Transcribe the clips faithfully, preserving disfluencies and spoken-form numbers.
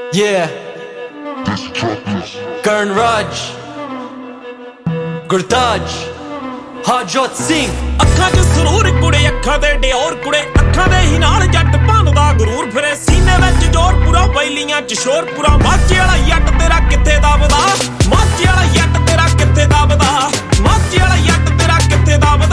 Yeah, Karan Raj, Gurtaj, Harjot Singh। ਅੱਖਾਂ 'ਚ ਸਰੂਰ ਕੁੜੇ, ਅੱਖਾਂ ਦੇ ਡਿਓਰ ਕੁੜੇ, ਅੱਖਾਂ ਦੇ ਹੀ ਨਾਲ ਜੱਟ ਭੰਨਦਾ ਗਰੂਰ ਫਿਰੇ ਸੀਨੇ ਵਿੱਚ ਜ਼ੋਰ ਪੂਰਾ, ਬੈਲੀਆਂ 'ਚ ਸ਼ੋਰ ਪੂਰਾ। ਮਾਝੇ ਵਾਲਾ ਜੱਟ ਤੇਰਾ ਕਿੱਥੇ ਦਬਦਾ, ਮਾਝੇ ਵਾਲਾ ਜੱਟ ਤੇਰਾ ਕਿੱਥੇ ਦਬਦਾ, ਮਾਝੇ ਵਾਲਾ ਜੱਟ ਤੇਰਾ ਕਿੱਥੇ ਦਬਦਾ।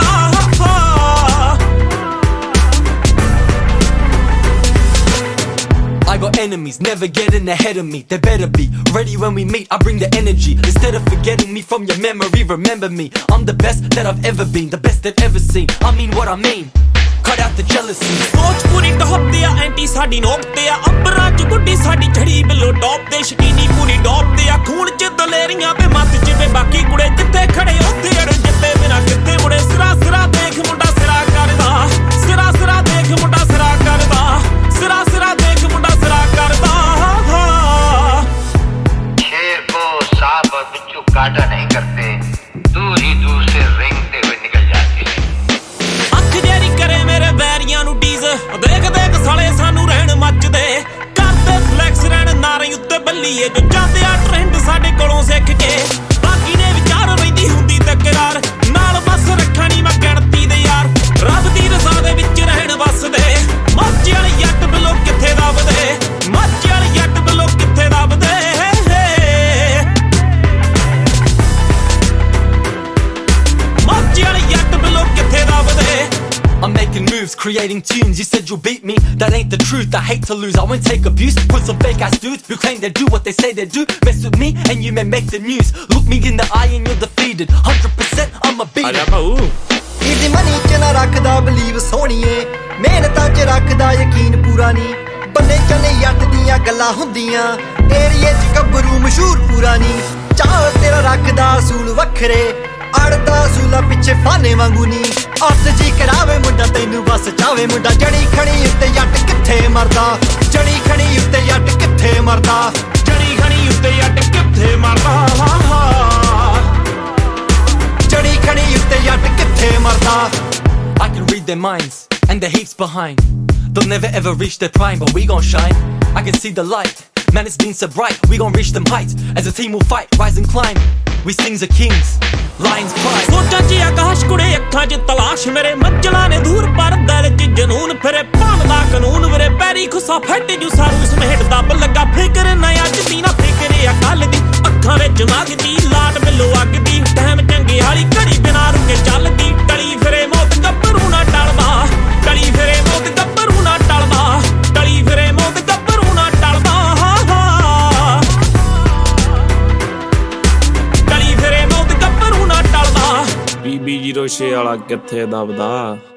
I got enemies, never getting ahead of me. They better be ready when we meet. I bring the energy instead of forgetting me from your memory. Remember me, I'm the best that I've ever been, the best they've ever seen. I mean what I mean, cut out the jealousy। ਸੋਚ ਪੂਰੀ top ਤੇ ਆ, anti ਸਾਡੀ ਨੋਕ ਤੇ ਆ, ਅੰਬਰਾਂ 'ਚ ਗੁੱਡੀ ਸਾਡੀ ਚੜੀ ਬਿੱਲੋ ਟੌਪ ਤੇ, ਸ਼ਕੀਨੀ ਪੂਰੀ ਟੌਪ ਤੇ ਆ, ਖੂਨ 'ਚ ਦਲੇਰੀਆਂ ਤੇ ਮੱਤ 'ਚ ਵੇ ਬਾਕੀ ਕੁੜੇ, ਜਿੱਥੇ ਖੜੇ ਉੱਥੇ ਅੜ, ਜਿੱਤੇ ਬਿਨਾ ਕਿੱਥੇ ਮੁੜੇ। ਸਿਰਾ ਸਿਰਾ ਦੇਖ ਮੁੰਡਾ ਸਿਰਾ ਕਰਦਾ, ਸਿਰਾ ਸਿਰਾ ਦੇਖ ਮੁੰਡਾ ਸਿਰਾ ਕਰਦਾ, ਸਿਰਾ ਸਿਰਾ ਦੇਖ ਮੁੰਡਾ ਸਿਰਾ ਕਰਦਾ। शेर को सांप और बिच्छू काटा नहीं करते, दूर ही दूर से रेंगते हुए निकल जाते हैं। ਅੱਖ ਜਿਹੜੀ ਕਰੇ ਮੇਰੇ ਬੈਰੀਆਂ ਨੂੰ ਟੀਜ਼, ਦੇਖ ਦੇਖ ਸਾਲੇ ਸਾਨੂੰ ਰਹਿਣ ਮੱਚਦੇ, ਕਰਦੇ ਫਲੈਕਸ ਰਹਿਣ ਨਾਰੇ ਉੱਤੇ ਬੱਲੀਏ, ਜੋ ਜਾਂਦੇ ਆ ਟ੍ਰੈਂਡ ਸਾਡੇ ਕੋਲੋਂ ਸਿੱਖ ਕੇ। ਬਾਕੀ ਨੇ ਵਿਚਾਰ ਰਹਿੰਦੀ ਹੁੰਦੀ ਤਕਰਾਰ, ਨਾਲ ਬਸ ਰੱਖਣੀ ਮੈਂ ਗਿਣਤੀ ਦੇ ਯਾਰ, ਰੱਬ ਦੀ ਰਜ਼ਾ ਦੇ ਵਿੱਚ ਰਹਿਣ ਵਸਦੇ। ਮਾਝੇ ਵਾਲੇ ਜੱਟ ਬਿੱਲੋ ਕਿੱਥੇ ਦਬਦੇ, ਮਾਝੇ ਵਾਲੇ ਜੱਟ ਬਿੱਲੋ ਕਿੱਥੇ ਦਬਦੇ। ਮਾਝੇ ਵਾਲੇ ਜੱਟ ਬਿੱਲੋ ਕਿੱਥੇ ਦਬਦੇ। I'm making moves, creating tunes. You said you'll beat me, that ain't the truth. I hate to lose, I won't take abuse. Put some fake ass dudes who claim they do what they say they do, mess with me and you may make the news. Look me in the eye and you're defeated, one hundred percent I'm a beat। Easy money ਚ ਨਾ ਰੱਖਦਾ believe ਸੋਹਣੀਏ, ਮਿਹਨਤਾਂ ਚ ਰੱਖਦਾ ਯਕੀਨ ਪੂਰਾ ਨੀ, ਬੰਨੇ ਚਲੇ ਜੱਟ ਦੀਆਂ ਗੱਲਾਂ ਹੁੰਦੀਆਂ, ਏਰੀਏ ਚ ਗੱਭਰੂ ਮਸ਼ਹੂਰ ਪੂਰਾ ਨੀ। ਚਾਹ ਤੇਰਾ ਰੱਖਦਾ ਅਸੂਲ ਵੱਖਰੇ, ਅੜਦਾ ਅਸੂਲਾਂ ਪਿੱਛੇ ਫਾਨੇ ਵਾਂਗੂ ਨੀ। ਅੱਤ ਜੀ ਕਰਾਵੇ ਮੁੰਡਾ ਤੈਨੂੰ ਬਸ ਚਾਵੇ ਮੁੰਡਾ, ਜੜੀ ਖਣੀ ਉੱਤੇ ਜੱਟ ਕਿੱਥੇ ਮਰਦਾ, ਜੜੀ ਖਣੀ ਉੱਤੇ ਜੱਟ ਕਿੱਥੇ ਮਰਦਾ, ਜੜੀ ਖਣੀ ਉੱਤੇ ਜੱਟ ਕਿੱਥੇ ਮਰਦਾ, ਜੜੀ ਖਣੀ ਉੱਤੇ ਜੱਟ ਕਿੱਥੇ ਮਰਦਾ। I can read their minds and their heaps behind, they'll never ever reach their prime, but we gon' shine। I can see the light, man it's been so bright, we gon' reach them heights, as a team we'll fight, rise and climb, we sings are kings, lions cry। ਸੋਚਾਂ 'ਚ ਆਕਾਸ਼ ਕੁੜੇ, ਅੱਖਾਂ 'ਚ ਤਲਾਸ਼ ਮੇਰੇ, ਮੱਜਲਾਂ ਨੇ ਦੂਰ ਪਰ ਦਿਲ 'ਚ ਜਨੂਨ ਫਿਰੇ, ਭਾਵਦਾ ਕਾਨੂੰਨ ਵੀਰੇ, ਪੈਰੀ ਖੁੱਸਾ ਫੱਟ ਜੂ ਸਾਰੂ ਸਮੇਟ ਦੱਬ ਲੱਗਾ। ਫਿਕਰ ਨਾ ਅੱਜ ਦੀ ਨਾ ਫਿਕਰ ਆ ਕੱਲ ਦੀ, ਅੱਖਾਂ ਵਿੱਚ ਮਗਦੀ ਲਾਟ ਬਿੱਲੋ ਅੱਗ ਦੀ, ਟਾਈਮ ਚੰਗੇ ਵਾਲੀ ਘੜੀ ਬਿਨਾ ਰੁਕੇ ਚੱਲਦੀ, ਟਲੀ ਫਿਰੇ ਮੌਤ ਗੱਭਰੂ ਨਾ ਟਲਦਾ, ਟਲੀ ਫਿਰੇ ਮੌਤ ਗੱਭਰੂ ਨਾ ਟਲਦਾ, ਟਲੀ ਫਿਰੇ ਮੌਤ ਗੱਭਰੂ ਨਾ ਟਲਦਾ, ਟਲੀ ਫਿਰੇ ਮੌਤ ਗੱਭਰੂ ਨਾ ਟਲਦਾ। ਬੀਬੀ ਜ਼ੀਰੋ ਛੇ ਵਾਲਾ ਕਿੱਥੇ ਦਬਦਾ।